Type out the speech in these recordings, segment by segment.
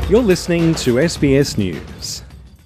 You're listening to SBS News.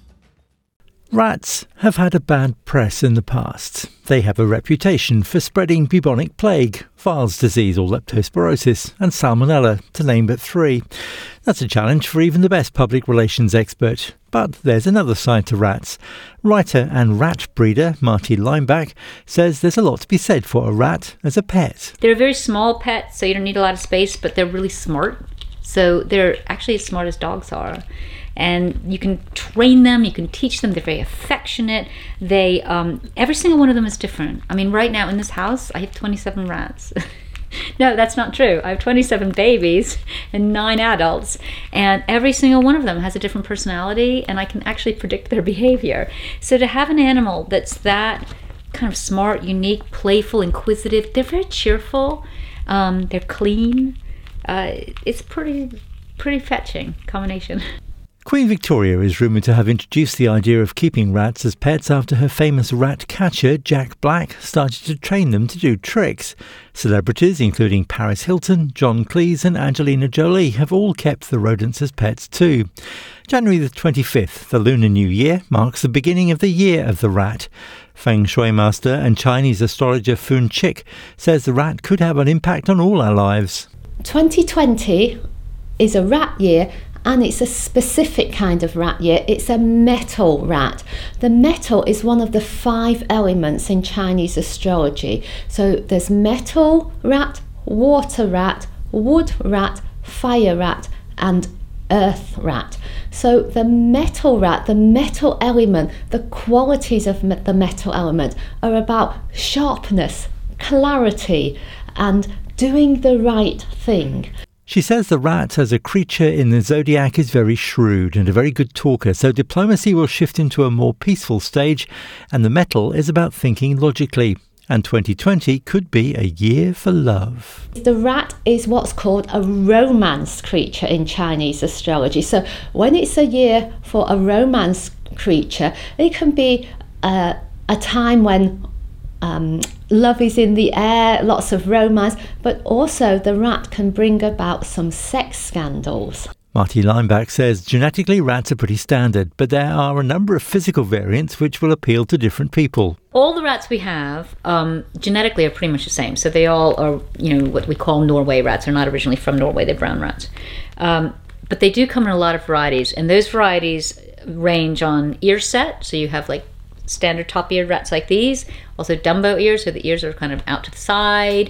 Rats have had a bad press in the past. They have a reputation for spreading bubonic plague, Weil's disease or leptospirosis, and salmonella, to name but three. That's a challenge for even the best public relations expert. But there's another side to rats. Writer and rat breeder Marty Leimbach says there's a lot to be said for a rat as a pet. They're a very small pet, so you don't need a lot of space, but they're really smart. So they're actually as smart as dogs are. And you can train them, you can teach them, they're very affectionate. They, every single one of them is different. I mean, right now in this house, I have 27 rats. No, that's not true. I have 27 babies and 9 adults, and every single one of them has a different personality, and I can actually predict their behavior. So to have an animal that's that kind of smart, unique, playful, inquisitive, they're very cheerful, they're clean. It's pretty fetching combination. Queen Victoria is rumoured to have introduced the idea of keeping rats as pets after her famous rat catcher, Jack Black, started to train them to do tricks. Celebrities, including Paris Hilton, John Cleese and Angelina Jolie, have all kept the rodents as pets too. January the 25th, the Lunar New Year, marks the beginning of the Year of the Rat. Feng Shui master and Chinese astrologer Fun Chick says the rat could have an impact on all our lives. 2020 is a rat year, and it's a specific kind of rat year. It's a metal rat. The metal is one of the 5 elements in Chinese astrology. So there's metal rat, water rat, wood rat, fire rat, and earth rat. So the metal rat, the metal element, the qualities of the metal element are about sharpness, clarity, and doing the right thing. She says the rat as a creature in the zodiac is very shrewd and a very good talker, so diplomacy will shift into a more peaceful stage, and the metal is about thinking logically. And 2020 could be a year for love. The rat is what's called a romance creature in Chinese astrology. So when it's a year for a romance creature, it can be a time when love is in the air, lots of romance, but also the rat can bring about some sex scandals. Marty Leimbach says genetically rats are pretty standard, but there are a number of physical variants which will appeal to different people. All the rats we have genetically are pretty much the same. So they all are, what we call Norway rats. They're not originally from Norway, they're brown rats. But they do come in a lot of varieties, and those varieties range on ear set. So you have like standard top-eared rats like these, also Dumbo ears, so the ears are kind of out to the side.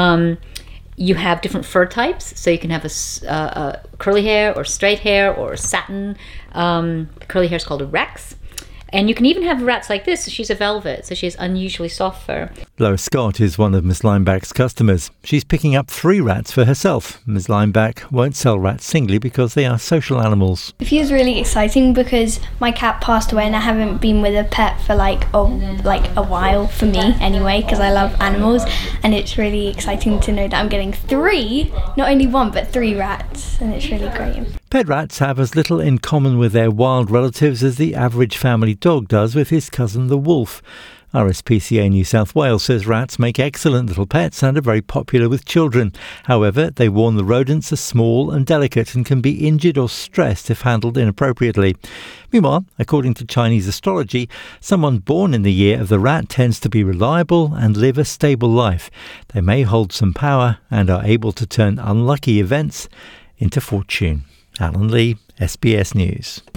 You have different fur types, so you can have a curly hair or straight hair or satin. Curly hair is called a Rex. And you can even have rats like this. So she's a velvet, so she has unusually soft fur. Lois Scott is one of Ms Leimbach's customers. She's picking up 3 rats for herself. Ms Leimbach won't sell rats singly because they are social animals. It feels really exciting because my cat passed away and I haven't been with a pet for like a while, for me anyway, because I love animals, and it's really exciting to know that I'm getting 3, not only 1 but 3 rats, and it's really great. Pet rats have as little in common with their wild relatives as the average family dog does with his cousin the wolf. RSPCA New South Wales says rats make excellent little pets and are very popular with children. However, they warn the rodents are small and delicate and can be injured or stressed if handled inappropriately. Meanwhile, according to Chinese astrology, someone born in the year of the rat tends to be reliable and live a stable life. They may hold some power and are able to turn unlucky events into fortune. Alan Lee, SBS News.